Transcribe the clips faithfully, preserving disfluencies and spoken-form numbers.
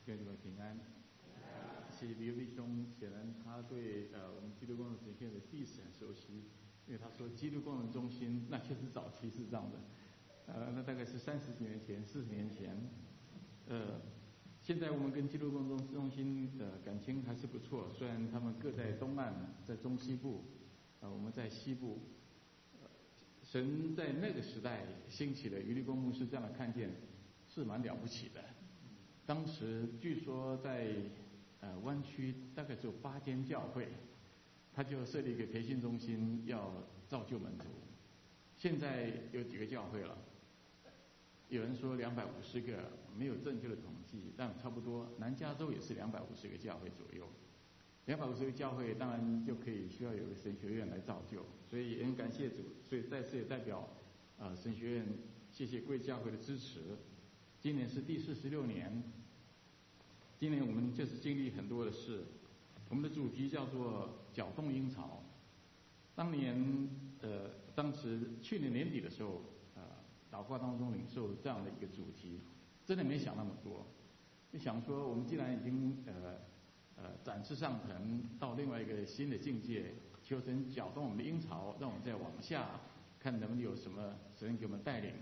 愿你们平安。谢谢刘弟兄，显然他对呃我们基督工人神学院的历史很熟悉，因为他说基督工人中心那确实早期是这样的，呃，那大概是三十几年前、四十年前，呃，现在我们跟基督工人中心的感情还是不错，虽然他们各在东岸，在中西部，呃，我们在西部。神在那个时代兴起了余立功牧师这样的看见，是蛮了不起的。当时据说在呃湾区大概只有八间教会，他就设立一个培训中心，要造就门徒。现在有几个教会了？有人说两百五十个，没有正确的统计，但差不多。南加州也是两百五十个教会左右。两百五十个教会当然就可以需要有个神学院来造就，所以也很感谢主，所以再次也代表呃神学院谢谢贵教会的支持。今年是第四十六年，今年我们就是经历很多的事。我们的主题叫做搅动鹰巢。当年呃当时去年年底的时候，呃祷告当中领受这样的一个主题，真的没想那么多，就想说我们既然已经呃。呃，展翅上腾到另外一个新的境界，求神搅动我们的鹰巢，让我们再往下看能不能有什么神给我们带领。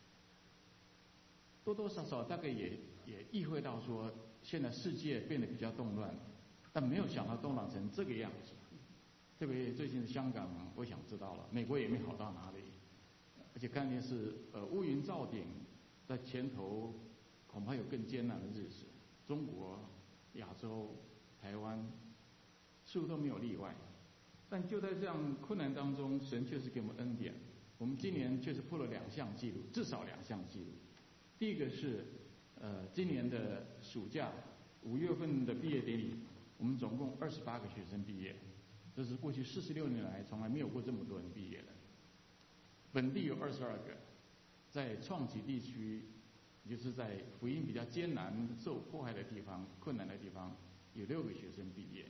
多多少少大概也也意会到说，现在世界变得比较动乱，但没有想到动乱成这个样子。特别最近的香港，我想知道了，美国也没好到哪里，而且看见是呃乌云罩顶，在前头恐怕有更艰难的日子。中国、亚洲。台湾似乎都没有例外，但就在这样困难当中，神确实给我们恩典。我们今年确实破了两项纪录，至少两项纪录。第一个是呃今年的暑假五月份的毕业典礼，我们总共二十八个学生毕业，这是过去四十六年来从来没有过这么多人毕业的。本地有二十二个，在创极地区，也就是在福音比较艰难、受迫害的地方、困难的地方。有六个学生毕业，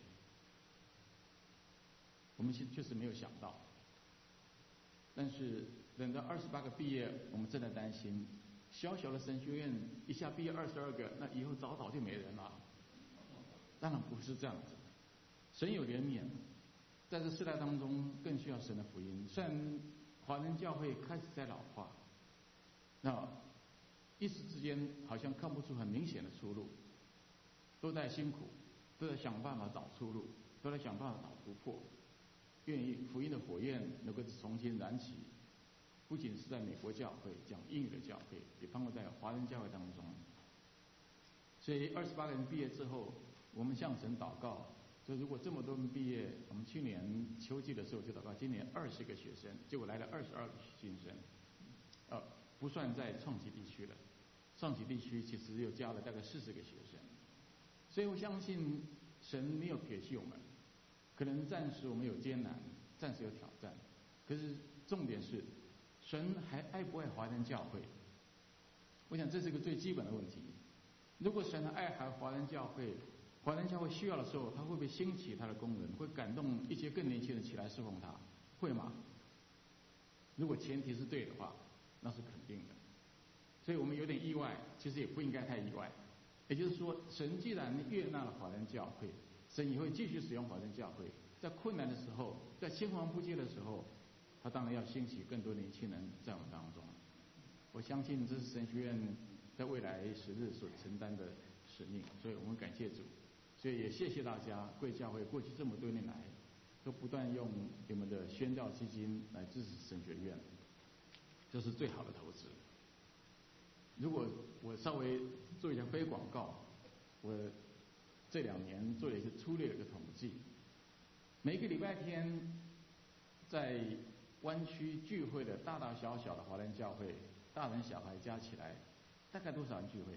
我们确实没有想到。但是等到二十八个毕业，我们正在担心，小小的神学院一下毕业二十二个，那以后早早就没人了。当然不是这样子，神有怜悯，在这世代当中更需要神的福音。虽然华人教会开始在老化，那一时之间好像看不出很明显的出路，都在辛苦。都在想办法找出路，都在想办法找突破，愿意福音的火焰能够重新燃起，不仅是在美国教会讲英语的教会，也包括在华人教会当中。所以二十八个人毕业之后，我们向神祷告，说如果这么多人毕业，我们去年秋季的时候就祷告，今年二十个学生，结果来了二十二个新生，呃，不算在创极地区了，创极地区其实又加了大概四十个学生。所以我相信神没有撇弃我们，可能暂时我们有艰难，暂时有挑战，可是重点是神还爱不爱华人教会？我想这是一个最基本的问题。如果神爱还华人教会，华人教会需要的时候，他会不会兴起他的工人，会感动一些更年轻人起来侍奉他？会吗？如果前提是对的话，那是肯定的。所以我们有点意外，其实也不应该太意外。也就是说，神既然悦纳了华人教会，神也会继续使用华人教会。在困难的时候，在青黄不接的时候，他当然要兴起更多年轻人在我们当中。我相信这是神学院在未来时日所承担的使命，所以我们感谢主，所以也谢谢大家，贵教会过去这么多年来都不断用你们的宣教基金来支持神学院，这是最好的投资。如果我稍微做一下非广告，我这两年做了一个粗略的一个统计，每个礼拜天在湾区聚会的大大小小的华人教会，大人小孩加起来大概多少人聚会？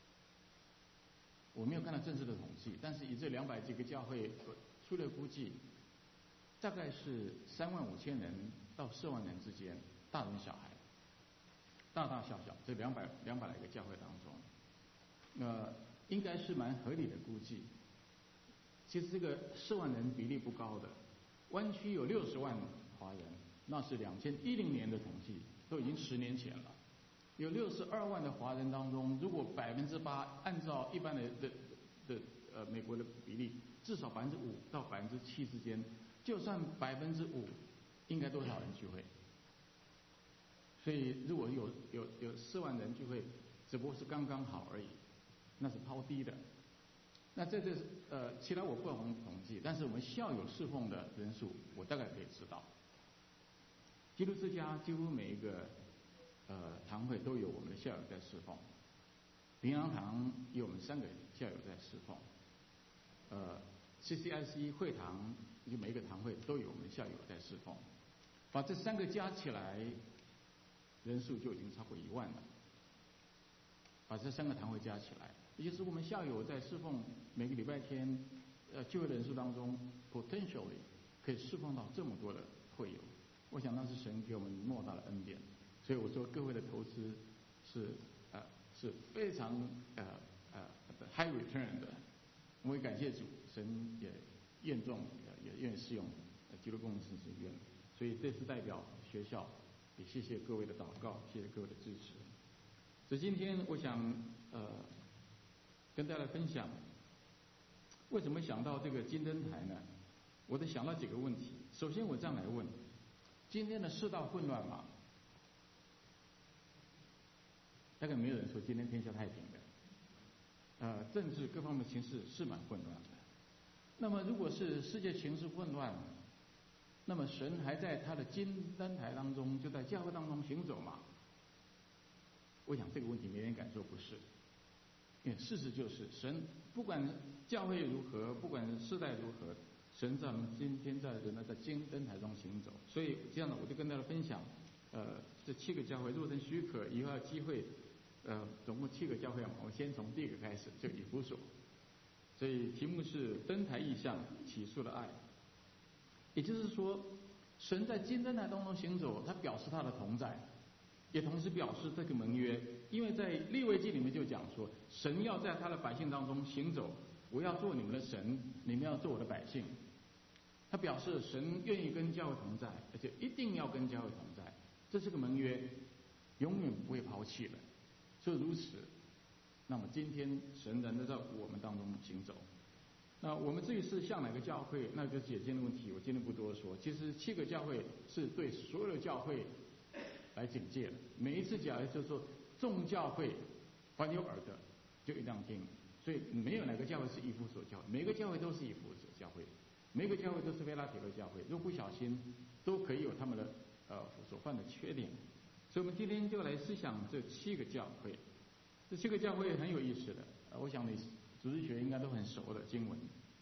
我没有看到正式的统计，但是以这两百几个教会粗略估计，大概是三万五千人到四万人之间，大人小孩。大大小小这两百两百来个教会当中，那、呃、应该是蛮合理的估计。其实这个四万人比例不高的，湾区有六十万华人，那是两千一零年的统计，都已经十年前了。 有六十二万的华人当中，如果百分之八按照一般的的的呃美国的比例，至少百分之五到百分之七之间，就算百分之五，应该多少人聚会？所以如果有有有四万人聚会，只不过是刚刚好而已，那是抛低的。那这这呃，其他我不统统计，但是我们校友侍奉的人数，我大概可以知道。基督之家几乎每一个呃堂会都有我们的校友在侍奉，平阳堂有我们三个校友在侍奉，呃 C C I C 会堂就每一个堂会都有我们校友在侍奉，把这三个加起来，人数就已经超过一万了。把这三个堂会加起来，也就是我们校友在侍奉每个礼拜天呃聚会人数当中 ，potentially 可以侍奉到这么多的会友。我想那是神给我们莫大的恩典，所以我说各位的投资是呃是非常呃呃 high return 的。我也感谢主，神也验中也愿意适用基督工程师学院，所以这次代表学校也谢谢各位的祷告，谢谢各位的支持。所以今天我想呃跟大家分享，为什么想到这个金灯台呢？我得想到几个问题。首先我这样来问。今天的世道混乱吗？大概没有人说今天天下太平的。呃，政治各方面情势是蛮混乱的。那么，如果是世界情势混乱，那么神还在他的金灯台当中，就在教会当中行走吗？我想这个问题没人敢说不是，因为事实就是神不管教会如何，不管世代如何。神在我们今天在人呢在金灯台中行走，所以这样呢，我就跟大家分享，呃，这七个教会，如果神许可，以后有机会，呃，总共七个教会嘛，我先从第一个开始，就以弗所，所以题目是灯台意象起诉的爱，也就是说，神在金灯台当中行走，他表示他的同在，也同时表示这个盟约，因为在利未记里面就讲说，神要在他的百姓当中行走，我要做你们的神，你们要做我的百姓。他表示神愿意跟教会同在，而且一定要跟教会同在，这是个盟约，永远不会抛弃的。所以如此，那么今天神仍然在我们当中行走。那我们至于是向哪个教会，那个解经的问题，我今天不多说。其实七个教会是对所有的教会来警戒的，每一次讲就是说众教会凡有耳的就一定要听，所以没有哪个教会是以弗所教会，每个教会都是以弗所教会。每个教会都是菲拉铁的教会，如果不小心，都可以有他们的呃所犯的缺点。所以我们今天就来思想这七个教会。这七个教会很有意思的，呃、我想你主日学应该都很熟的经文。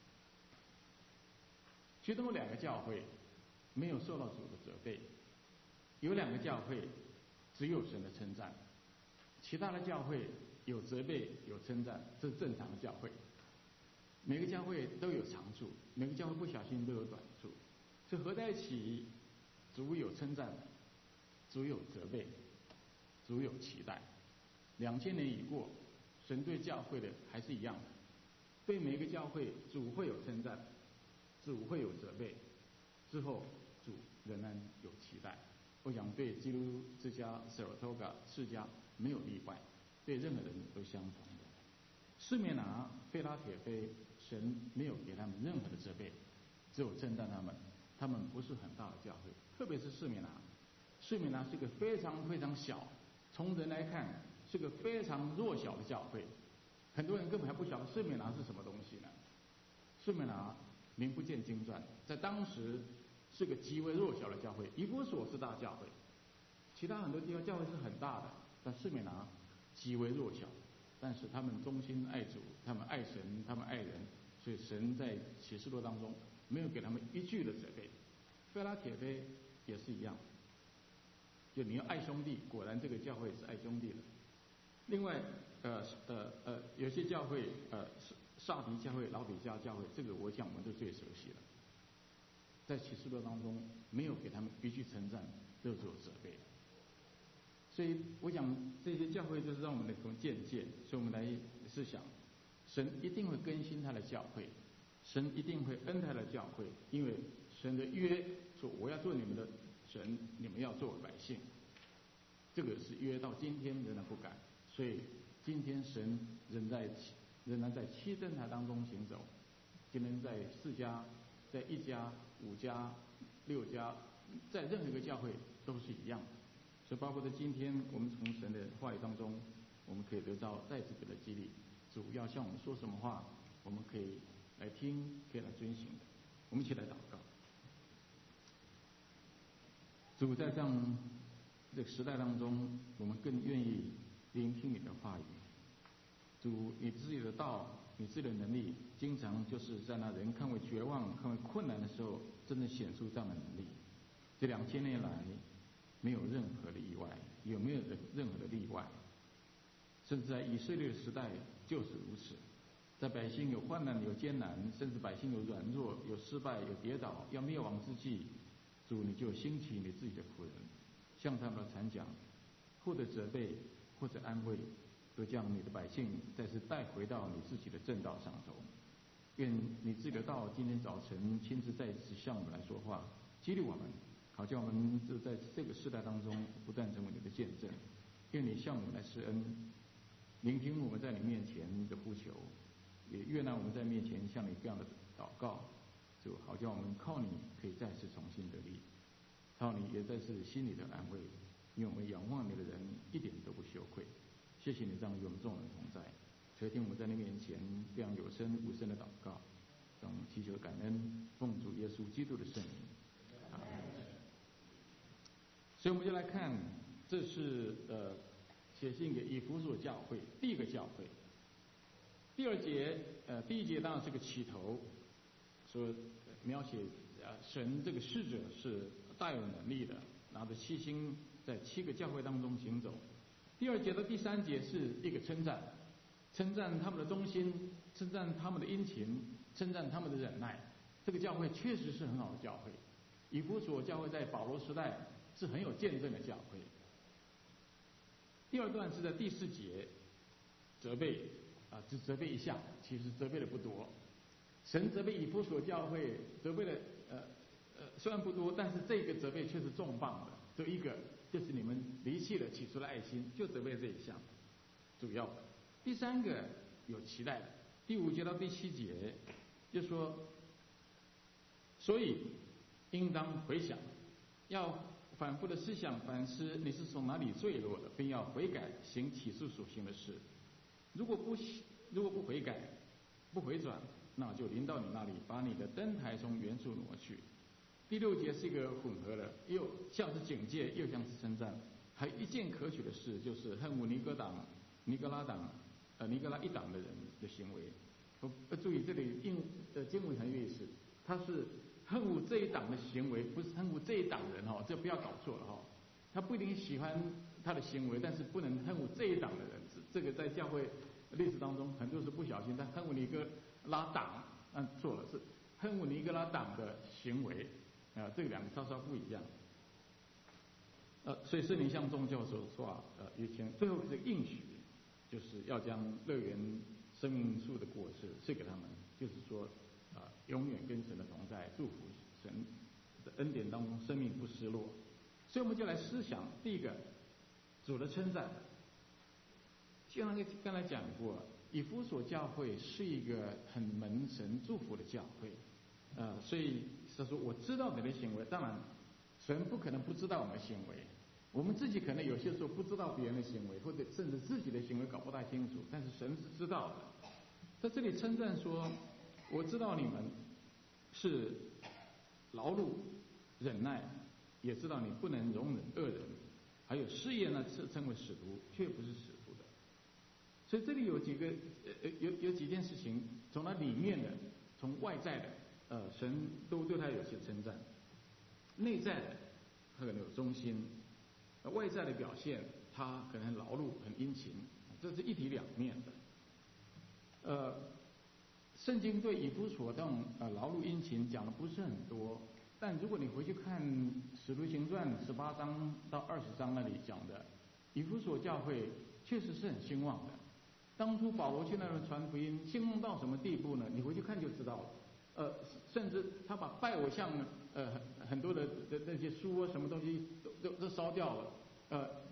其中有两个教会没有受到主的责备，有两个教会只有神的称赞，其他的教会有责备有称赞，这是正常的教会。每个教会都有长处，每个教会不小心都有短处，所以合在一起，主有称赞，主有责备，主有期待。两千年已过，神对教会的还是一样的，对每一个教会，主会有称赞，主会有责备，之后主仍然有期待。我想对基督之家、Saratoga 世家没有例外，对任何人都相同的。士免拿、菲拉铁非，神没有给他们任何的责备，只有称赞他们。他们不是很大的教会，特别是士免拿。士免拿是一个非常非常小，从人来看是个非常弱小的教会。很多人根本还不晓得士免拿是什么东西呢。士免拿名不见经传，在当时是个极为弱小的教会。以弗所是大教会，其他很多地方教会是很大的，但士免拿极为弱小。但是他们忠心爱主，他们爱神，他们爱人，所以神在启示录当中没有给他们一句的责备。菲拉铁非也是一样，就你要爱兄弟，果然这个教会是爱兄弟的。另外，呃呃呃，有些教会，呃，萨迪教会、老底嘉教会，这个我想我们都最熟悉了。在启示录当中没有给他们一句称赞，都是有责备。所以我想这些教会就是让我们能够见见，所以我们来思想，神一定会更新他的教会，神一定会恩待的教会，因为神的约说我要做你们的神，你们要做百姓。 这个是约到今天仍然不改，所以今天神仍在仍然在七灯台当中行走。今天在四家、在一家、五家、六家，在任何一个教会都是一样的。所以包括在今天，我们从神的话语当中，我们可以得到再次的激励。主要向我们说什么话，我们可以来听，可以来遵行的。我们一起来祷告。主，在这样这个时代当中，我们更愿意聆听你的话语。主，你自己的道，你自己的能力，经常就是在那人看为绝望、看为困难的时候，真正显出这样的能力。这两千年来，没有任何的意外，有没有任何的例外？甚至在以色列的时代就是如此。在百姓有患难、有艰难，甚至百姓有软弱、有失败、有跌倒、要灭亡之际，主你就兴起你自己的仆人，向他们的传讲，或者责备，或者安慰，都将你的百姓再次带回到你自己的正道上头。愿你自己的道今天早晨亲自再次向我们来说话，激励我们，好叫我们就在这个世代当中不断成为你的见证。愿你向我们来施恩，聆听我们在你面前的呼求，也悦纳我们在面前向你这样的祷告，就好叫我们靠你可以再次重新得力，靠你也再次心里的安慰，因为我们仰望你的人一点都不羞愧。谢谢你这样与我们众人同在，垂听我们在你面前这样有声无声的祷告，让我们祈求感恩，奉主耶稣基督的圣名。阿门。所以我们就来看，这是呃写信给以弗所教会第一个教会。第二节，呃，第一节当然是个起头，说描写呃神这个使者是大有能力的，拿着七星在七个教会当中行走。第二节到第三节是一个称赞，称赞他们的忠心，称赞他们的殷勤，称赞他们的忍耐。这个教会确实是很好的教会。以弗所教会在保罗时代是很有见证的教会。第二段是在第四节责备啊，只责备一下，其实责备的不多。神责备以弗所教会，责备的呃呃虽然不多，但是这个责备却是重磅的。这一个就是你们离弃了起初的爱心，就责备这一项，主要的。第三个有期待的，第五节到第七节就说，所以应当回想，要反复的思想反思你是从哪里坠落的，并要悔改，行起初所行的事。如果不如果不悔改，不回转，那就临到你那里，把你的灯台从原处挪去。第六节是一个混合的，又像是警戒，又像是称赞。还有一件可取的事，就是恨恶尼哥党、尼格拉党、呃尼格拉一党的人的行为。呃，注意这里英呃经文很有意思，他是恨恶这一党的行为，不是恨恶这一党人哈、哦，这不要搞错了哈、哦。他不一定喜欢他的行为，但是不能恨恶这一党的人。这个在教会历史当中，很多是不小心，但恨恶尼格拉党，嗯，错了，是恨恶尼格拉党的行为。啊，这两个稍稍不一样。呃，所以圣灵向众教授说啊，呃，以前最后是应许，就是要将乐园生命树的果实赐给他们，就是说，啊、呃，永远跟神的同在，祝福神的恩典当中，生命不失落。所以我们就来思想，第一个，主的称赞。就像刚才讲过，以弗所教会是一个很蒙神祝福的教会。呃，所以他说我知道你的行为，当然神不可能不知道我们的行为，我们自己可能有些时候不知道别人的行为，或者甚至自己的行为搞不太清楚，但是神是知道的。在这里称赞说，我知道你们是劳碌忍耐，也知道你不能容忍恶人，还有事业呢是称为使徒，却不是使徒的。所以这里有几个呃有有几件事情，从它里面的，从外在的。呃，神都对他有些称赞，内在的他可能有忠心，外在的表现他可能很劳碌、很殷勤，这是一体两面的。呃，圣经对以弗所这种呃劳碌殷勤讲的不是很多，但如果你回去看《使徒行传》十八章到二十章那里讲的，以弗所教会确实是很兴旺的。当初保罗去那边传福音，兴旺到什么地步呢？你回去看就知道了。呃，甚至他把拜偶像呃很多的的那些书啊什么东西都都都烧掉了，呃，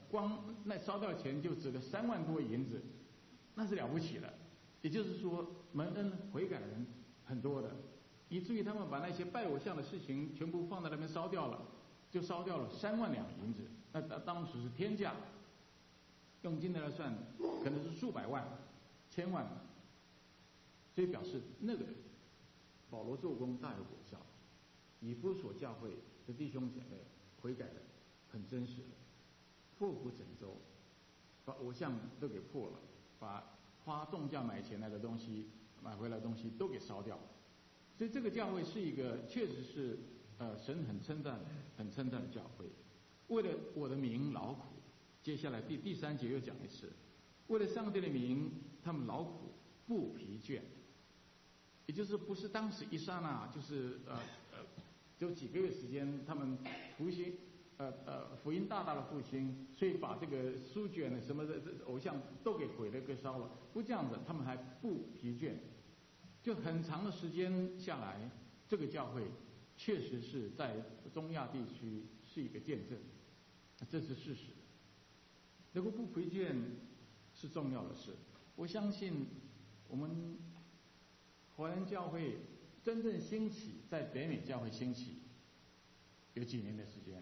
光那烧掉钱就值了三万多银子，那是了不起的。也就是说，蒙恩悔改的人很多的，以至于他们把那些拜偶像的事情全部放在那边烧掉了，就烧掉了三万两银子。那当时是天价，用今天来算，可能是数百万、千万。所以表示那个保罗做工大有果效，以弗所教会的弟兄姐妹悔改的很真实的，破釜沉舟，把偶像都给破了，把花重价买钱来的东西、买回来的东西都给烧掉了。所以这个教会是一个确实是呃神很称赞、很称赞的教会。为了我的名劳苦，接下来第第三节又讲一次，为了上帝的名，他们劳苦不疲倦。也就是不是当时一刹那，就是呃呃，就几个月时间，他们复兴，呃呃福音大大的复兴，所以把这个书卷呢什么的偶像都给毁了，给烧了。不这样子，他们还不疲倦，就很长的时间下来，这个教会确实是在中亚地区是一个见证，这是事实。能够不疲倦是重要的事。我相信我们华人教会真正兴起，在北美教会兴起有几年的时间。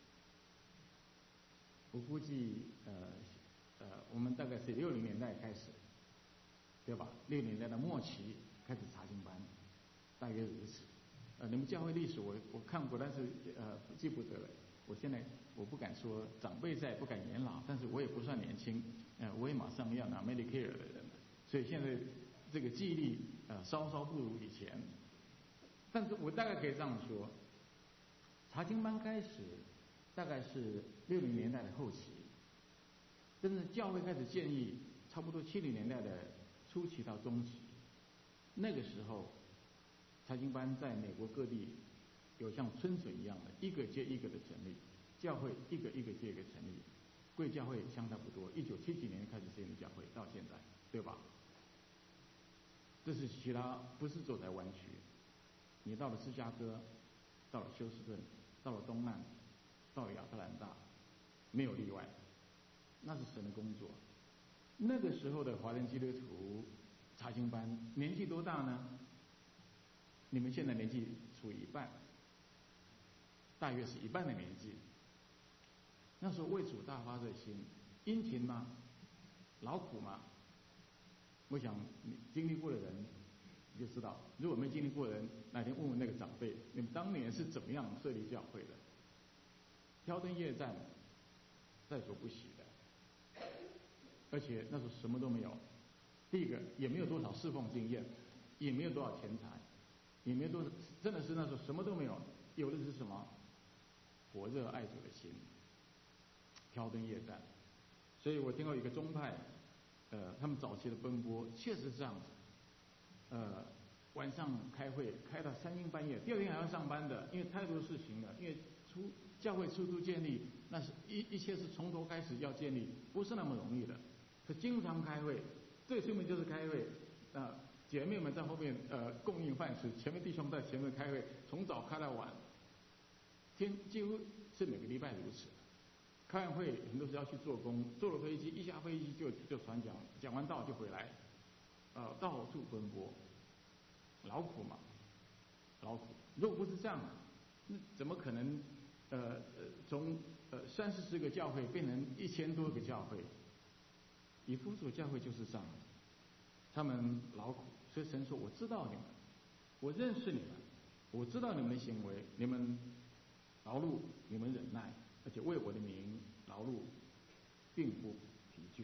我估计呃呃，我们大概是六零年代开始，对吧？六零年代的末期开始查经班，大约如此。呃，你们教会历史我我看过，但是呃记不得了。我现在我不敢说长辈在，不敢言老，但是我也不算年轻，呃，我也马上要拿 Medicare 的人了，所以现在这个记忆力呃稍稍不如以前。但是我大概可以这样说，查经班开始大概是六零年代的后期，真正教会开始建立，差不多七零年代的初期到中期。那个时候，查经班在美国各地有像春水一样的，一个接一个的成立，教会一个一个接一个成立。贵教会相差不多，一九七几年开始建立教会，到现在，对吧？这是其他不是走在湾区，你到了芝加哥，到了休斯顿，到了东岸，到了亚特兰大，没有例外，那是神的工作。那个时候的华人基督徒查经班年纪多大呢？你们现在年纪处于一半，大约是一半的年纪。那时候为主大发热心，殷勤吗？劳苦吗？我想你经历过的人你就知道，如果没经历过的人，哪天问问那个长辈，你们当年是怎么样设立教会的？挑灯夜战，在所不惜的。而且那时候什么都没有，第一个也没有多少侍奉经验，也没有多少钱财，也没有多少，真的是那时候什么都没有，有的是什么？火热爱主的心，挑灯夜战。所以我听到一个宗派，呃，他们早期的奔波确实是这样子，呃，晚上开会开到三更半夜，第二天还要上班的，因为太多事情了，因为初教会初初建立，那是一一切是从头开始要建立，不是那么容易的。可经常开会，最出名就是开会啊、呃，姐妹们在后面呃供应饭吃，前面弟兄在前面开会，从早开到晚，天几乎是每个礼拜如此。开完会很多时候要去做工，坐了飞机一下飞机就就传讲，讲完道就回来，呃，到处奔波，劳苦嘛，劳苦。如果不是这样，那怎么可能呃呃从呃三四十个教会变成一千多个教会？以弗所教会就是这样，他们劳苦，所以神说我知道你们，我认识你们，我知道你们的行为，你们劳碌，你们忍耐，而且为我的名劳碌，并不疲倦。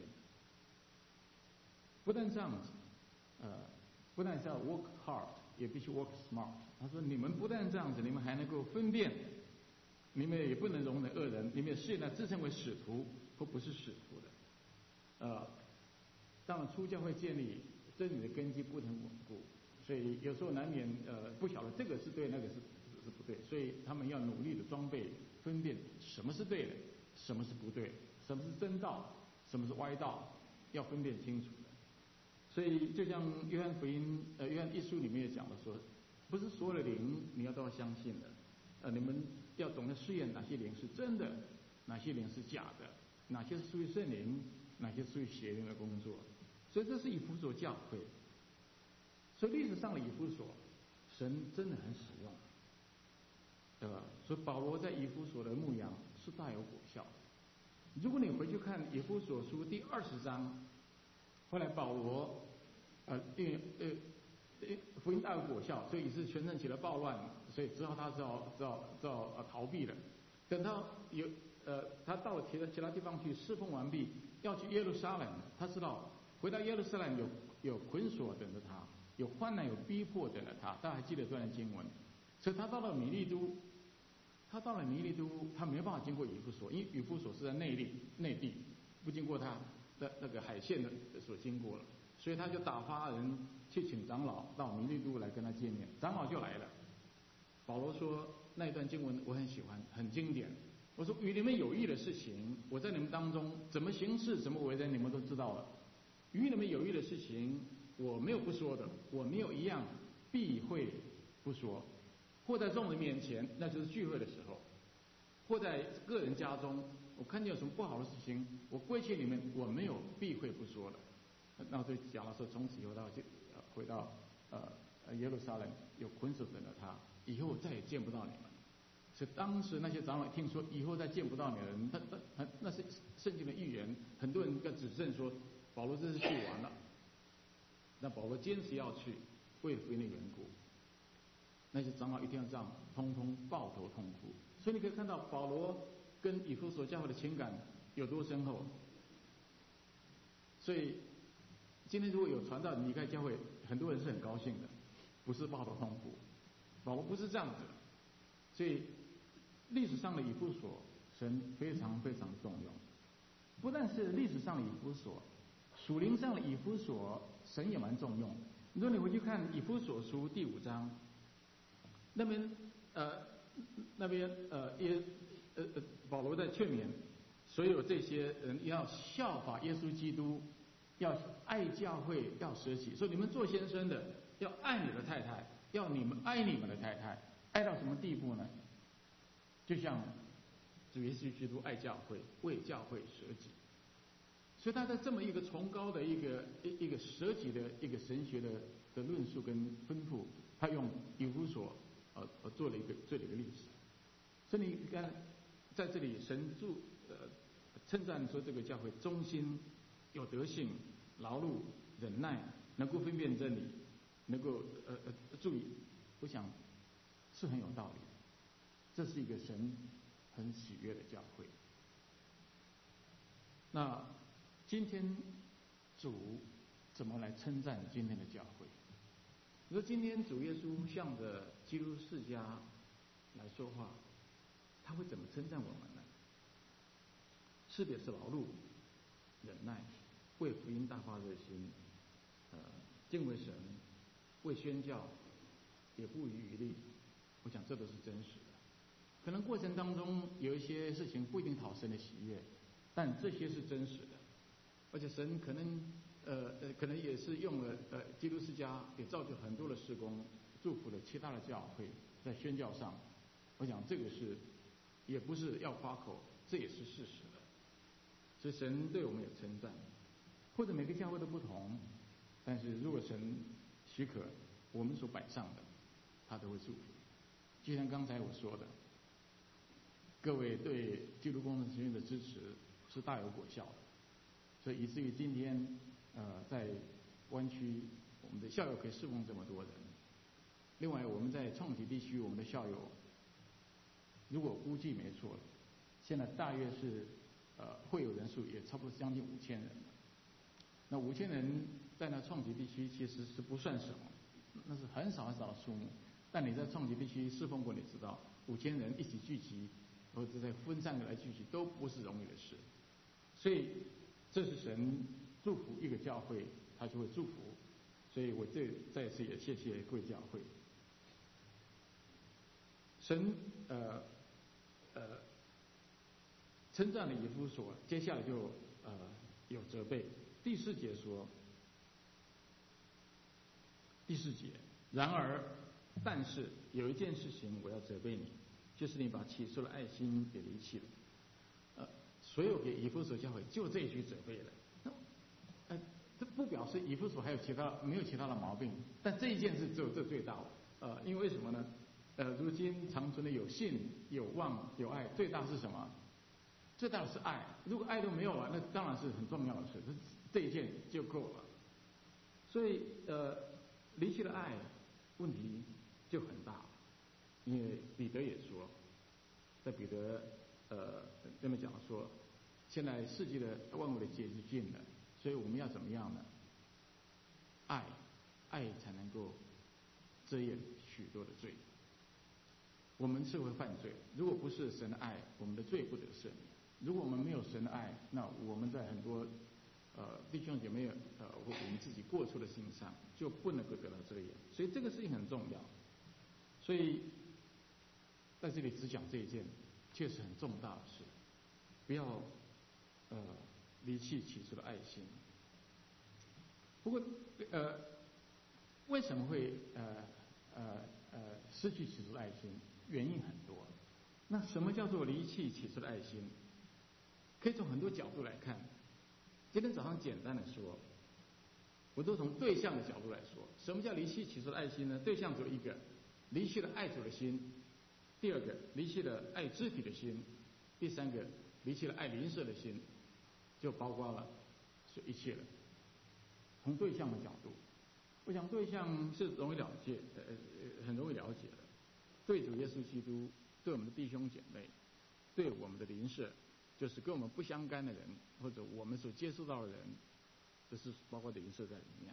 不但这样子，呃，不但是要 work hard， 也必须 work smart。他说你们不但这样子，你们还能够分辨，你们也不能容忍恶人，你们也是呢自称为使徒或不是使徒的。呃，当然初教会建立，真理的根基不能稳固，所以有时候难免呃不晓得这个是对，那个是是不对，所以他们要努力的装备分辨什么是对的，什么是不对，什么是真道，什么是歪道，要分辨清楚的。所以就像约翰福音呃约翰一书里面也讲了说，不是所有的灵你要都要相信的，呃你们要懂得试验哪些灵是真的，哪些灵是假的。 哪些是属于圣灵，哪些属于邪灵的工作。所以这是以弗所教会。所以历史上的以弗所，神真的很使用，对吧？所以保罗在以弗所的牧养是大有果效。如果你回去看以弗所书第二十章，后来保罗呃因为呃福音大有果效，所以是全城起了暴乱，所以之后他只好只好只好呃逃避了。等到有呃他到了其他其他地方去侍奉完毕，要去耶路撒冷，他知道回到耶路撒冷有有捆锁等着他，有患难有逼迫等着他。大家还记得这段经文？所以他到了米利都，他到了米利都，他没办法经过以弗所，因为以弗所是在内地内地，不经过他的那个海线的所经过了，所以他就打发人去请长老到米利都来跟他见面，长老就来了。保罗说那一段经文我很喜欢，很经典。我说与你们有益的事情，我在你们当中怎么行事怎么为人，你们都知道了。与你们有益的事情，我没有不说的，我没有一样避讳不说。或在众人面前，那就是聚会的时候；或在个人家中，我看见有什么不好的事情，我规劝你们，我没有避讳不说的。那我就讲了说，从此以后他就回到呃耶路撒冷，有捆锁等着他，以后再也见不到你们。所以当时那些长老听说以后再见不到你的人，他他那是圣经的预言，很多人在指证说保罗这是去完了。那保罗坚持要去，为福音的缘故。那些长老一听到这样，通通抱头痛哭。所以你可以看到保罗跟以弗所教会的情感有多深厚。所以今天如果有传道人离开教会，很多人是很高兴的，不是抱头痛哭。保罗不是这样子。所以历史上的以弗所，神非常非常重用。不但是历史上的以弗所，属灵上的以弗所，神也蛮重用。如果你回去看以弗所书第五章，那边呃那边呃耶呃呃保罗在劝勉所有这些人要效法耶稣基督，要爱教会，要舍己。说你们做先生的要爱你的太太，要你们爱你们的太太，爱到什么地步呢？就像主耶稣基督爱教会，为教会舍己。所以他在这么一个崇高的一个一一个舍己的一个神学的的论述跟吩咐，他用以弗所呃呃做了一个做了一个例子。所以你看在这里神祝呃称赞说这个教会忠心、有德性、劳碌、忍耐，能够分辨真理，能够呃呃注意，我想是很有道理的。这是一个神很喜悦的教会。那今天主怎么来称赞今天的教会？你说今天主耶稣向着基督世家来说话，他会怎么称赞我们呢？是的是劳碌、忍耐，为福音大发热心，呃，敬畏神，为宣教也不遗余力。我想这都是真实的。可能过程当中有一些事情不一定讨神的喜悦，但这些是真实的。而且神可能呃呃可能也是用了呃基督世家，也造就很多的事工，祝福了其他的教会在宣教上。我想这个是也不是要夸口，这也是事实的。所以神对我们有称赞，或者每个教会都不同，但是如果神许可，我们所摆上的，他都会祝福。就像刚才我说的，各位对基督工程学院的支持是大有果效的，所以以至于今天呃在湾区我们的校友可以侍奉这么多人。另外我们在创体地区，我们的校友如果估计没错，现在大约是呃会有人数也差不多将近五千人。那五千人在那创体地区其实是不算什么，那是很少很少的数目。但你在创体地区侍奉过，你知道五千人一起聚集，或者在分散的来聚集，都不是容易的事。所以这是神祝福一个教会，他就会祝福。所以我这再次也谢谢贵教会。神呃呃称赞了以弗所，接下来就呃有责备。第四节说，第四节，然而但是有一件事情我要责备你，就是你把起初的爱心给离弃了。呃， 所有给以弗所教会就这一句准备了。那呃，这不表示以弗所还有其他没有其他的毛病，但这一件事只有这最大。呃，因为为什么呢？呃，如今长存的有信、有望、有爱，最大是什么？最大的是爱。如果爱都没有了，那当然是很重要的事，这一件就够了。所以呃，离弃了爱，问题就很大。因为彼得也说，在彼得呃那么讲说，现在世界的万物的结局近了，所以我们要怎么样呢？爱，爱才能够遮掩许多的罪。我们是会犯罪，如果不是神的爱，我们的罪不得赦免。如果我们没有神的爱，那我们在很多呃弟兄姐妹呃我们自己过错的事情上就不能够得到遮掩，所以这个事情很重要。所以在这里只讲这一件确实很重大的事，不要呃离弃起初的爱心。不过呃为什么会呃呃呃失去起初的爱心？原因很多。那什么叫做离弃起初的爱心？可以从很多角度来看。今天早上简单的说，我都从对象的角度来说。什么叫离弃起初的爱心呢？对象只有一个，离弃了爱主的心；第二个，离弃了爱肢体的心；第三个，离弃了爱邻舍的心，就包括了是一切了。从对象的角度，我想对象是容易了解，呃呃很容易了解的。对主耶稣基督，对我们的弟兄姐妹，对我们的邻舍，就是跟我们不相干的人，或者我们所接触到的人，这是包括邻舍在里面。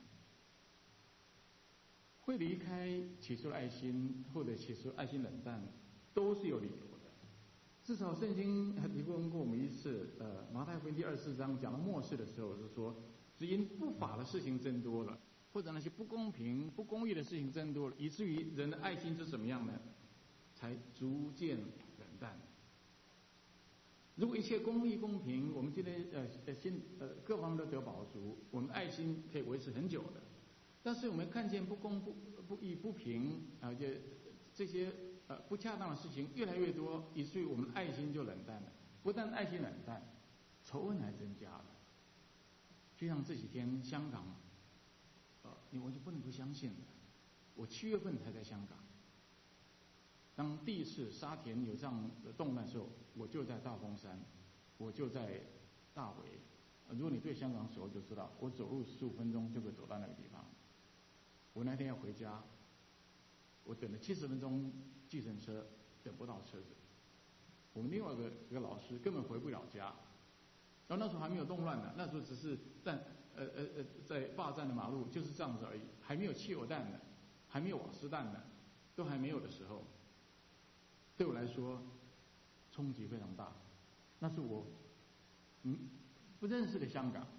会离开起初的爱心，或者起初爱心冷淡，都是有理由的。至少圣经还提供过我们一次，呃，马太福音第二十四章讲到末世的时候，是说，只因不法的事情增多了，或者那些不公平、不公义的事情增多了，以至于人的爱心是怎么样呢？才逐渐冷淡。如果一切公义公平，我们今天呃呃心呃各方面都得饱足，我们爱心可以维持很久的。但是我们看见不公不不义不平啊，这这些呃不恰当的事情越来越多，以至于我们爱心就冷淡了。不但爱心冷淡，仇恨还增加了。就像这几天香港，呃，你完全不能不相信的。我七月份才在香港。当第一次沙田有这样的动乱的时候，我就在大峰山，我就在大围。如果你对香港熟就知道，我走路十五分钟就可以走到那个地方。我那天要回家，我等了七十分钟计程车，等不到车子。我们另外一个一个老师根本回不了家，然后那时候还没有动乱呢，那时候只是在呃呃呃在霸占的马路就是这样子而已，还没有汽油弹呢，还没有瓦斯弹呢，都还没有的时候。对我来说，冲击非常大。那是我嗯不认识的香港。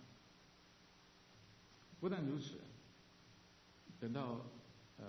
不但如此，等到呃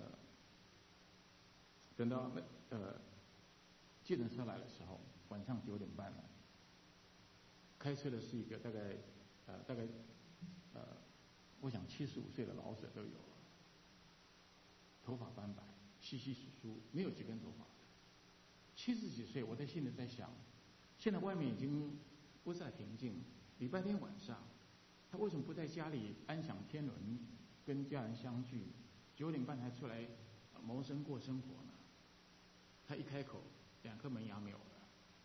等到那呃计程车来的时候，晚上九点半了。开车的是一个大概呃大概呃我想七十五岁的老者都有了，头发斑白，稀稀疏疏，没有几根头发。七十几岁，我在心里在想，现在外面已经不再平静，礼拜天晚上，他为什么不在家里安享天伦，跟家人相聚，九点半才出来谋生过生活呢？他一开口，两颗门牙没有了，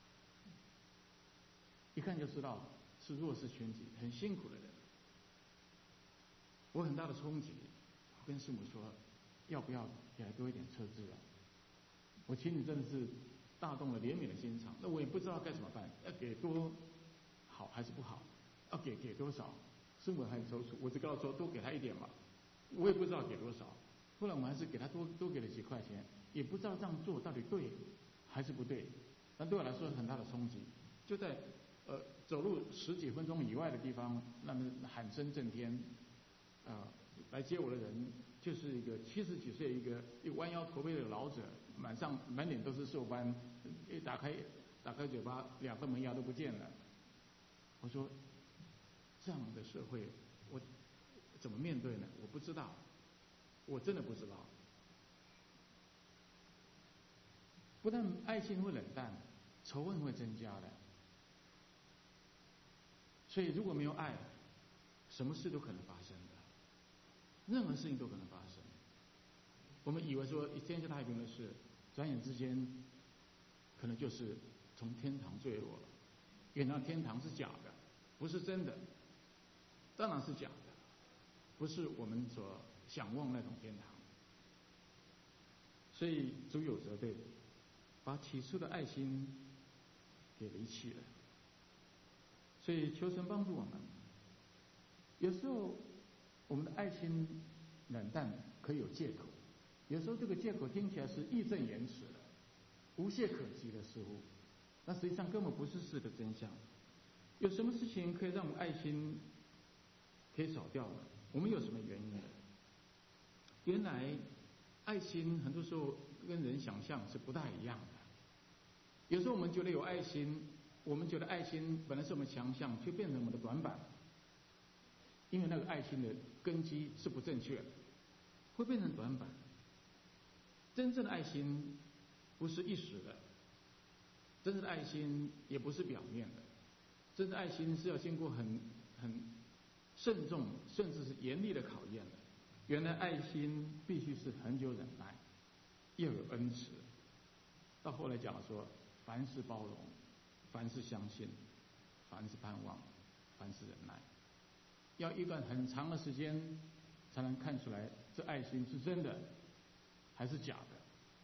一看就知道是弱势群体，很辛苦的人。我很大的冲击，跟师母说，要不要给他多一点车资啊？我心里真的是大动了怜悯的心肠，那我也不知道该怎么办，要给多好还是不好？要给给多少？师母很踌躇，我只告诉说多给他一点吧，我也不知道给多少。后来我们还是给他多多给了几块钱，也不知道这样做到底对还是不对。但对我来说很大的冲击，就在呃走路十几分钟以外的地方，那么喊声震天，啊、呃，来接我的人就是一个七十几岁一个一弯腰驼背的老者，满上满脸都是皱斑，一打开打开嘴巴，两个门牙都不见了。我说，这样的社会，我怎么面对呢？我不知道，我真的不知道。不但爱心会冷淡，仇恨会增加的。 所以如果没有爱，什么事都可能发生的，任何事情都可能发生。我们以为说一天下太平的事，转眼之间可能就是从天堂坠落了。原来天堂是假的，不是真的，当然是假的，不是我们所想望那种天堂。所以主有责备，把起初的爱心给离弃了。所以求神帮助我们。有时候我们的爱心冷淡可以有借口，有时候这个借口听起来是义正言辞的，无懈可击的似乎，那实际上根本不是事的真相。有什么事情可以让我们爱心可以少掉呢？我们有什么原因呢？原来爱心很多时候跟人想象是不大一样的。有时候我们觉得有爱心，我们觉得爱心本来是我们强项，却变成我们的短板，因为那个爱心的根基是不正确的，会变成短板。真正的爱心不是一时的，真正的爱心也不是表面的，真正的爱心是要经过很很慎重，甚至是严厉的考验的。原来爱心必须是恒久忍耐，又有恩慈。到后来讲说，凡事包容，凡事相信，凡事盼望，凡事忍耐。要一段很长的时间才能看出来这爱心是真的还是假的，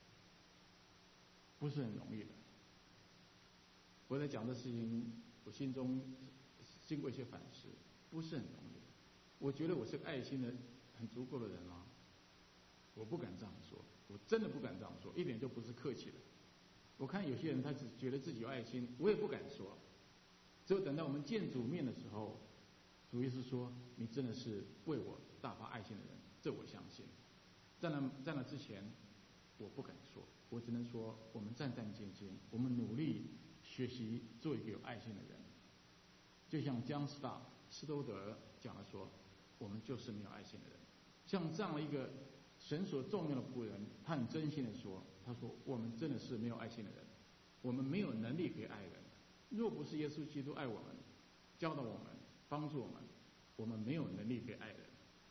不是很容易的。我在讲的事情，我心中经过一些反思，不是很容易的。我觉得我是个爱心的很足够的人吗？我不敢这样说，我真的不敢这样说，一点都不是客气的。我看有些人他只觉得自己有爱心，我也不敢说。只有等到我们见主面的时候，主耶稣说你真的是为我大发爱心的人，这我相信。在那在那之前，我不敢说，我只能说我们战战兢兢，我们努力学习做一个有爱心的人。就像江斯大斯多德讲的说，我们就是没有爱心的人。像这样的一个神所重用的仆人，他很真心的说，他说我们真的是没有爱心的人，我们没有能力可以爱人。若不是耶稣基督爱我们，教导我们，帮助我们，我们没有能力可以爱人。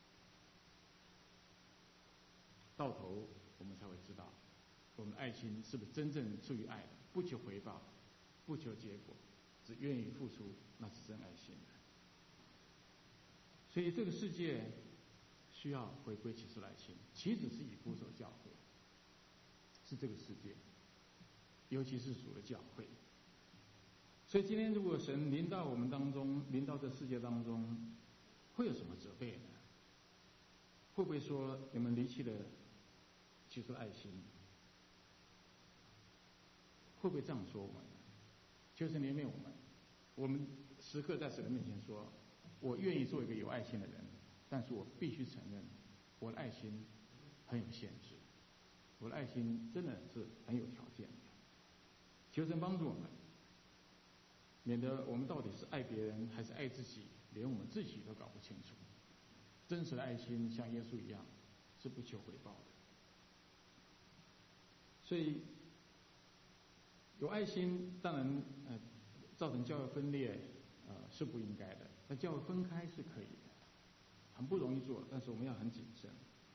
到头我们才会知道，我们的爱心是不是真正出于爱的，不求回报，不求结果，只愿意付出，那是真爱心。所以这个世界需要回归起初的爱心，岂止是以弗所教会，是这个世界，尤其是主的教会。所以今天如果神临到我们当中，临到这世界当中，会有什么责备呢？会不会说你们离弃了起初的爱心？会不会这样说我们呢？求神怜悯我们，我们时刻在神的面前说，我愿意做一个有爱心的人，但是我必须承认，我的爱心很有限制，我的爱心真的是很有条件的。求神帮助我们，免得我们到底是爱别人还是爱自己，连我们自己都搞不清楚。真实的爱心像耶稣一样，是不求回报的。所以有爱心当然呃造成教会分裂呃是不应该的，那教会分开是可以的，很不容易做，但是我们要很谨慎。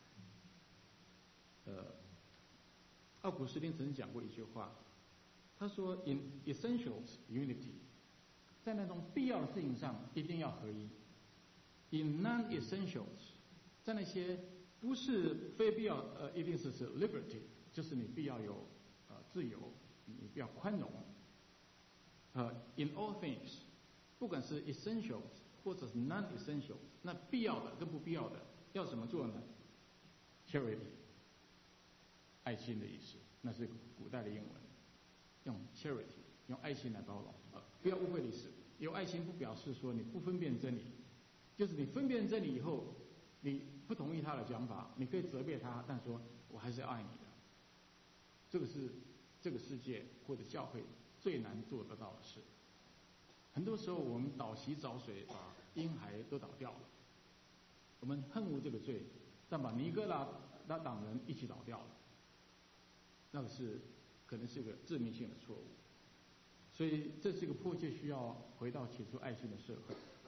呃，奥古斯丁曾经讲过一句话，他说 ：“In essentials unity， 在那种必要的事情上一定要合一 ；in non-essentials， 在那些不是非必要呃一定是是 liberty， 就是你必要有呃自由，你必要宽容。呃 ，in all things， 不管是 essentials 或者是 non-essentials， 那必要的跟不必要的要怎么做呢 ？charity。”爱心的意思，那是古代的英文，用 charity， 用爱心来包容。呃，不要误会的意思，有爱心不表示说你不分辨真理，就是你分辨真理以后，你不同意他的讲法，你可以责备他，但说我还是要爱你的。这个是这个世界或者教会最难做得到的事。很多时候我们倒洗澡水，把婴孩都倒掉了。我们恨恶这个罪，但把尼哥拉拉党人一起倒掉了。那个是可能是个致命性的错误，所以这是一个迫切需要回到起初爱心的社会。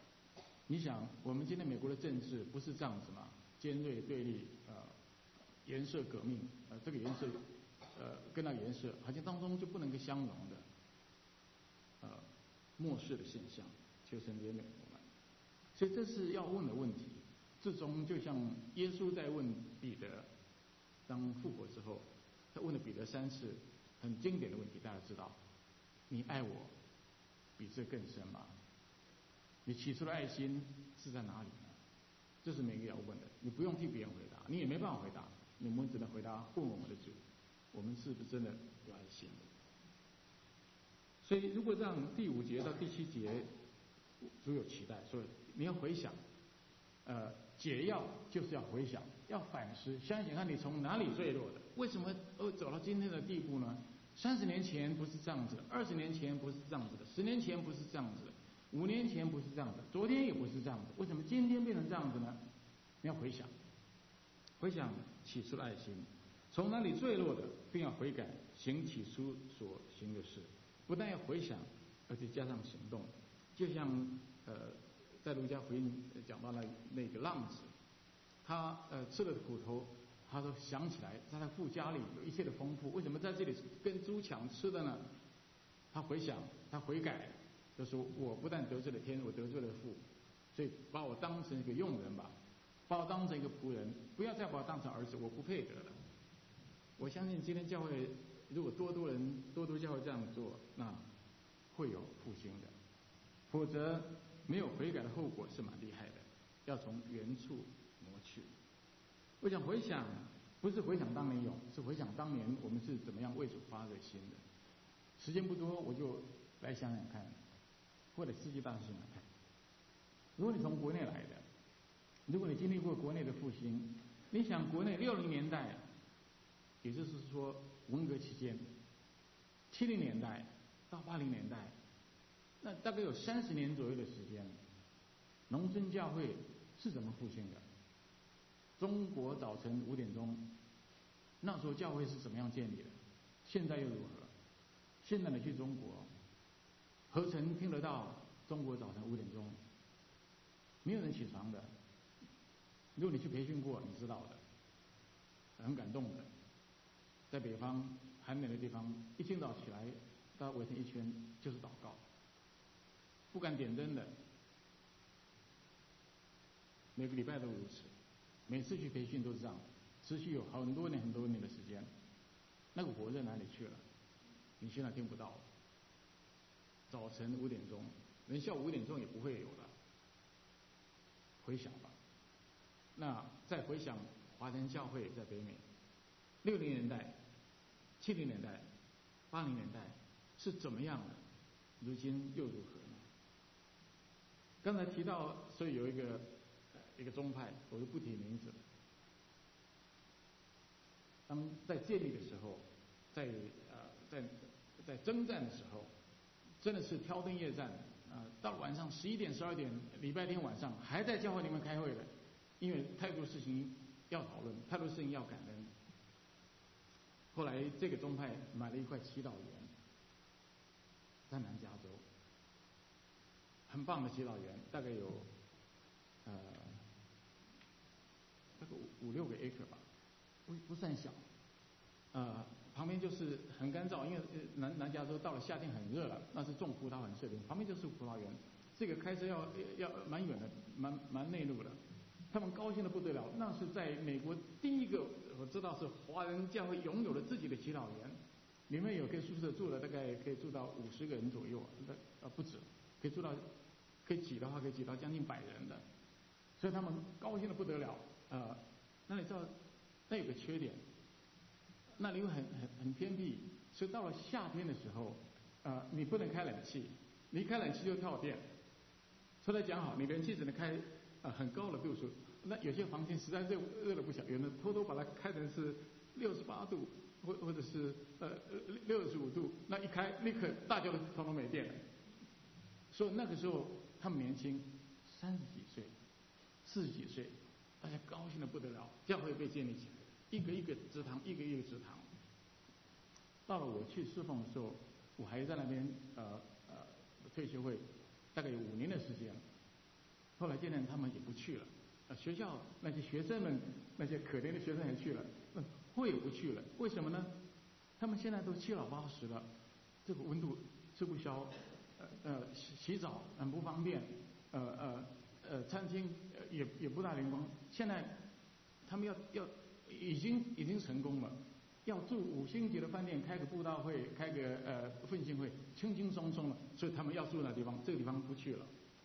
你想，我们今天美国的政治不是这样子吗？尖锐对立，呃，颜色革命，呃，这个颜色，呃，跟那个颜色好像当中就不能够相容的，呃，漠视的现象，就成为美国了。所以这是要问的问题。最终就像耶稣在问彼得，当复活之后，他问了彼得三次很经典的问题，大家知道，你爱我比这更深吗？你起初的爱心是在哪里呢？这是每个要问的，你不用替别人回答，你也没办法回答，你们只能回答问我们的主，我们是不是真的有爱心的？所以如果让第五节到第七节，主有期待，所以你要回想，呃，解药就是要回想，要反思，想想看你从哪里坠落的，为什么哦走到今天的地步呢？三十年前不是这样子的，二十年前不是这样子的，十年前不是这样子的，五年前不是这样子，昨天也不是这样子，为什么今天变成这样子呢？你要回想，回想起初的爱心，从哪里坠落的，并要悔改，行起初所行的事。不但要回想，而且加上行动。就像呃，在路加福音讲到了那个浪子，他呃吃了苦头，他说想起来在他父家里有一切的丰富，为什么在这里跟猪抢吃的呢？他回想，他悔改，就说我不但得罪了天，我得罪了父，所以把我当成一个佣人吧，把我当成一个仆人，不要再把我当成儿子，我不配得了。我相信今天教会如果多多人多多教会这样做，那会有复兴的，否则没有悔改的后果是蛮厉害的，要从原处挪去。我想回想，不是回想当年勇，是回想当年我们是怎么样为主发热心的。时间不多，我就来想想看，或者世界大事情来看。如果你从国内来的，如果你经历过国内的复兴，你想国内六零年代，也就是说文革期间，七零年代到八零年代，那大概有三十年左右的时间，农村教会是怎么复兴的？中国早晨五点钟，那时候教会是怎么样建立的？现在又如何？现在你去中国，何曾听得到中国早晨五点钟？没有人起床的。如果你去培训过，你知道的，很感动的。在北方寒冷的地方，一清早起来，大家围成一圈就是祷告，不敢点灯的。每个礼拜都如此，每次去培训都是这样，持续有很多年很多年的时间。那个火热哪里去了？你现在听不到了。早晨五点钟，连下午五点钟也不会有了。回想吧，那再回想华人教会在北美，六零年代、七零年代、八零年代是怎么样的？如今又如何呢？刚才提到，所以有一个一个宗派，我就不提名字了。当在建立的时候，在呃在在征战的时候，真的是挑灯夜战啊、呃！到晚上十一点、十二点，礼拜天晚上还在教会里面开会的，因为太多事情要讨论，太多事情要感恩。后来这个宗派买了一块祈祷园，在南加州，很棒的祈祷园，大概有呃大概五五六个 acre 吧，不不算小。呃，旁边就是很干燥，因为南南加州到了夏天很热了，那是种葡萄很适合。旁边就是葡萄园，这个开车要要蛮远的，蛮蛮内陆的。他们高兴的不得了，那是在美国第一个我知道是华人教会拥有了自己的祈祷园，里面有个宿舍住了大概可以住到五十个人左右，那呃不止，可以住到可以挤的话可以挤到将近百人的，所以他们高兴的不得了。呃，那你知道那有个缺点。那里又很很很偏僻，所以到了夏天的时候，呃，你不能开冷气，你一开冷气就跳电。后来讲好，你冷气只能开呃很高的度数，那有些房间实在热热的不小，有人偷偷把它开成是六十八度，或或者是呃六十五度，那一开立刻大家都统统没电了。所以那个时候他们年轻，三十几岁、四十几岁，大家高兴的不得了，教会被建立起来。一个一个祠堂，一个一个祠堂。到了我去侍奉的时候，我还在那边呃呃退休会，大概有五年的时间。 后来渐渐他们也不去了，呃，学校那些学生们，那些可怜的学生也去了，那会也不去了，为什么呢？他们现在都七老八十了，这个温度吃不消，呃呃洗洗澡很不方便，呃呃呃餐厅也也不大灵光。现在他们要要已经已经成功了，要住五星级的饭店，开个布道会，开个呃奋兴会，轻轻松松了，所以他们要住那地方，这个地方不去了，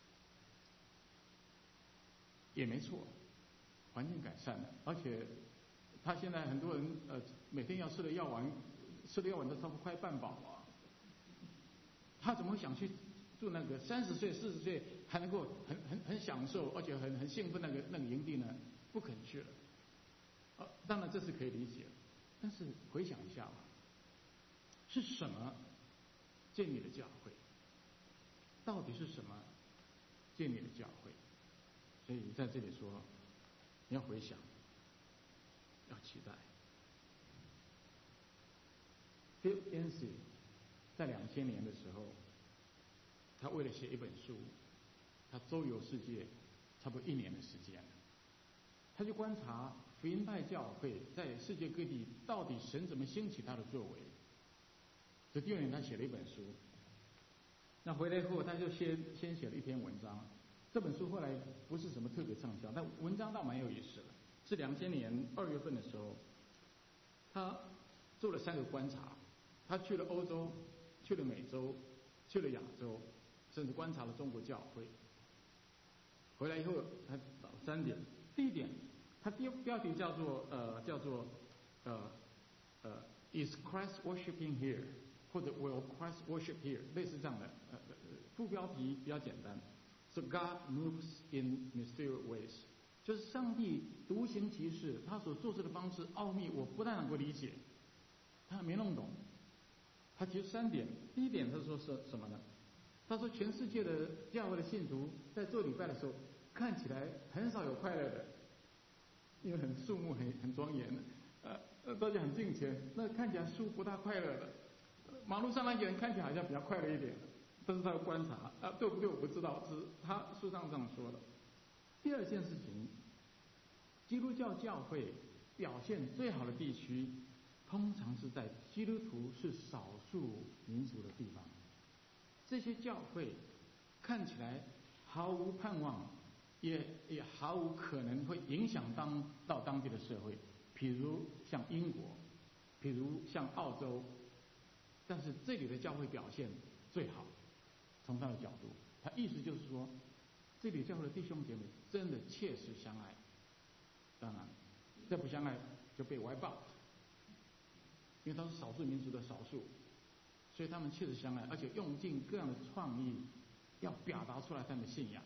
也没错，环境改善了，而且他现在很多人呃每天要吃的药丸，吃的药丸都差不多快半饱啊，他怎么会想去住那个三十岁四十岁还能够很很很享受而且很很兴奋那个那个营地呢？不肯去了。呃，当然这是可以理解，但是回想一下吧，是什么建立了教会？到底是什么建立了教会？所以在这里说，你要回想，要期待。Phil Yancey 在两千年的时候，他为了写一本书，他周游世界差不多一年的时间，他就观察福音派教会在世界各地到底神怎么兴起他的作为。这第二年他写了一本书，那回来以后他就先先写了一篇文章，这本书后来不是什么特别畅销，但文章倒蛮有意思的。是两千年二月份的时候，他做了三个观察，他去了欧洲，去了美洲，去了亚洲，甚至观察了中国教会。回来以后他找三点，第一点，他标标题叫做呃叫做呃呃 Is Christ worshiping here？ 或者 Will Christ worship here？ 类似这样的呃副标题比较简单。So God moves in mysterious ways， 就是上帝独行其事，他所做事的方式奥秘，我不但能够理解，他没弄懂。他提出三点，第一点他说是什么呢？他说全世界的教会的信徒在做礼拜的时候，看起来很少有快乐的，因为很肃穆、很很庄严的，呃呃，大家很敬虔，那看起来书不大快乐的。马路上那些人看起来好像比较快乐一点，这是他的观察啊，对不对我不知道，是他书上这样说的。第二件事情，基督教教会表现最好的地区，通常是在基督徒是少数民族的地方。这些教会看起来毫无盼望，也也毫无可能会影响当到当地的社会，比如像英国，比如像澳洲。但是这里的教会表现最好，从他的角度，他意思就是说，这里教会的弟兄姐妹真的切实相爱。当然，再不相爱就被wipe out，因为他是少数民族的少数，所以他们切实相爱，而且用尽各样的创意，要表达出来他们的信仰。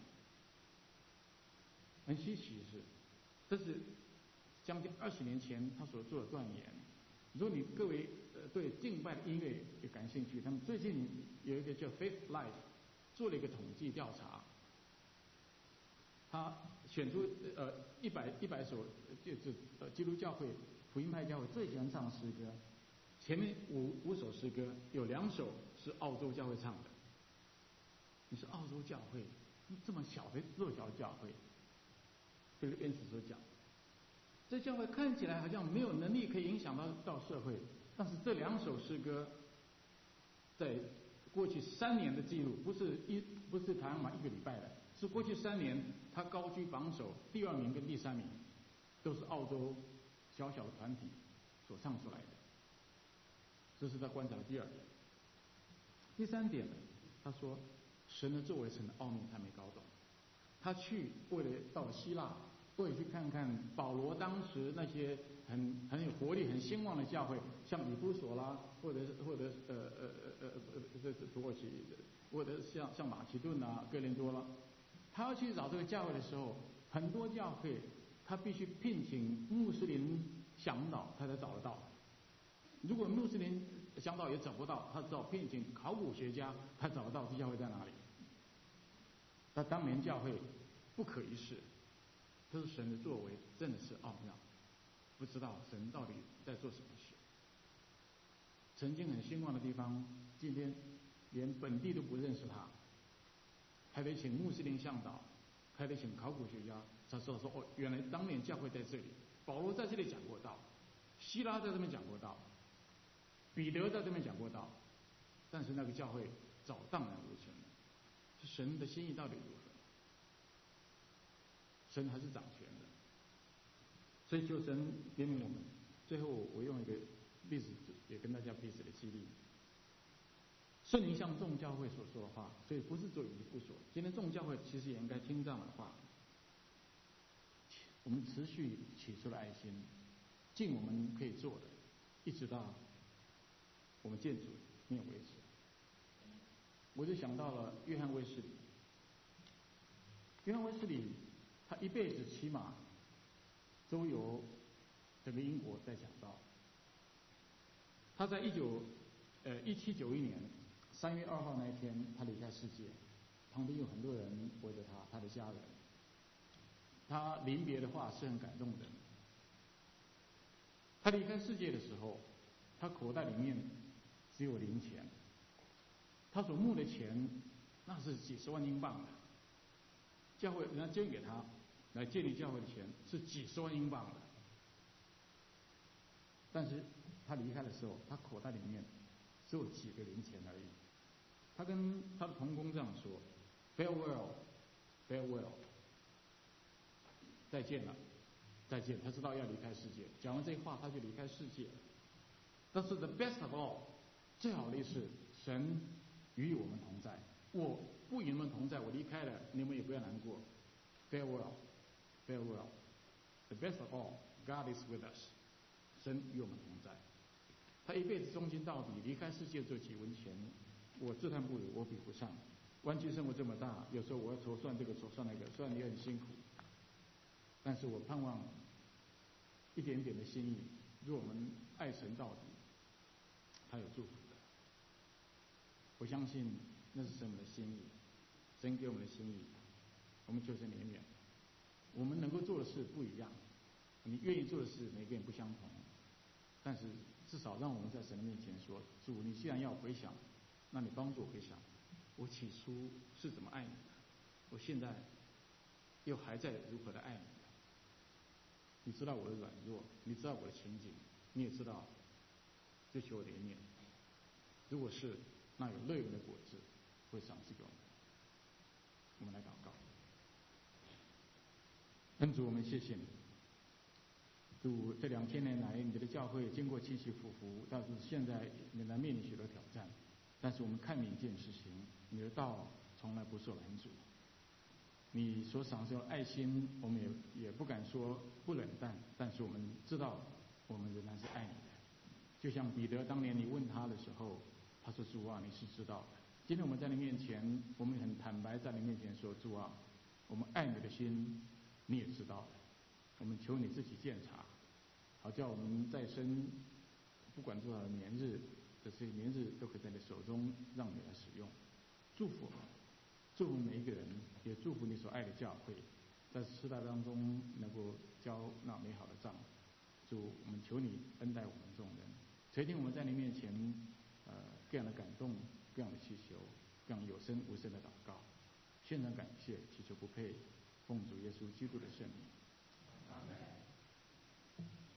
很稀奇的是，这是将近二十年前他所做的断言。如果你各位呃对敬拜的音乐也感兴趣，他们最近有一个叫 Faith Life 做了一个统计调查，他选出呃一百一百首就是呃基督教会福音派教会最喜欢唱的诗歌，前面五五首诗歌有两首是澳洲教会唱的。你是澳洲教会这么小的弱小的教会，这个恩师所讲，这教会看起来好像没有能力可以影响到到社会，但是这两首诗歌，在过去三年的记录，不是一不是排行榜一个礼拜的，是过去三年他高居榜首，第二名跟第三名都是澳洲小小的团体所唱出来的。这是他观察的第二点。第三点呢，他说神的作为、神的奥秘他没搞懂，他去为了到了希腊。或者去看看保罗当时那些很很有活力、很兴旺的教会，像以弗所啦，或者或者呃呃呃呃这这土耳其，或者像像马其顿啊、哥林多啦，他要去找这个教会的时候，很多教会他必须聘请穆斯林向导，他才找得到。如果穆斯林向导也找不到，他只好聘请考古学家，他找得到这教会在哪里。那当年教会不可一世。这是神的作为，真的是奥妙，不知道神到底在做什么事。曾经很兴旺的地方，今天连本地都不认识他，还得请穆斯林向导， 还得请考古学家才知道说，哦，原来当年教会在这里，保罗在这里讲过道，希拉在这边讲过道，彼得在这边讲过道，但是那个教会早荡然无存了。是神的心意到底如何？神还是掌权的，所以求神怜悯我们。最后我用一个例子也跟大家彼此的激励。圣灵向众教会所说的话，所以不是做一不说。今天众教会其实也应该听这样的话。我们持续起初的爱心，尽我们可以做的，一直到我们见主面为止。我就想到了约翰卫斯理。约翰卫斯理他一辈子骑马周游整个英国在讲道。他在一九呃一七九一年三月二号那一天，他离开世界，旁边有很多人围着他，他的家人。他临别的话是很感动的。他离开世界的时候，他口袋里面只有零钱。他所募的钱那是几十万英镑的，教会人家捐给他来建立教会的钱是几十万英镑的。但是他离开的时候，他口袋里面只有几个零钱而已。他跟他的同工这样说 ：“Farewell, farewell， 再见了，再见。”他知道要离开世界，讲完这话他就离开世界了。但是 the best of all， 最好的是神与我们同在。我不与你们同在，我离开了，你们也不要难过。Farewell, farewell. The best of all, God is with us. 神与我们同在。他一辈子忠心到底，离开世界这几文钱，我自叹不如，我比不上。湾区生活这么大，有时候我要筹算这个筹算那个，虽然也很辛苦，但是我盼望一点点的心意，若我们爱神到底，他有祝福的。我相信那是神的心意，神给我们的心意，我们求神怜悯。我们能够做的事不一样，你愿意做的事每个人不相同，但是至少让我们在神的面前说：主，你既然要回想，那你帮助我回想，我起初是怎么爱你的，我现在又还在如何的爱你的。你知道我的软弱，你知道我的情景，你也知道，就求我怜悯。如果是，那有乐园的果子会赏赐给我们。我们来祷告。恩主，我们谢谢你。主，这两千年来，你的教会经过起起伏伏，但是现在仍然面临许多挑战。但是我们看明一件事情，你的道从来不受拦阻。你所赏赐的爱心，我们也也不敢说不冷淡，但是我们知道，我们仍然是爱你的。就像彼得当年你问他的时候，他说：“主啊，你是知道的。”今天我们在你面前，我们很坦白在你面前说：“主啊，我们爱你的心，你也知道的。我们求你自己鉴察，好叫我们再生，不管多少年日，这些年日都可以在你手中让你来使用。祝福我们，祝福每一个人，也祝福你所爱的教会，在世代当中能够交那美好的账。主，我们求你恩待我们众人，垂听我们在你面前，呃，各样的感动，各样的祈求，各样有声无声的祷告，献上感谢，祈求不配，奉主耶稣基督的圣名。阿门。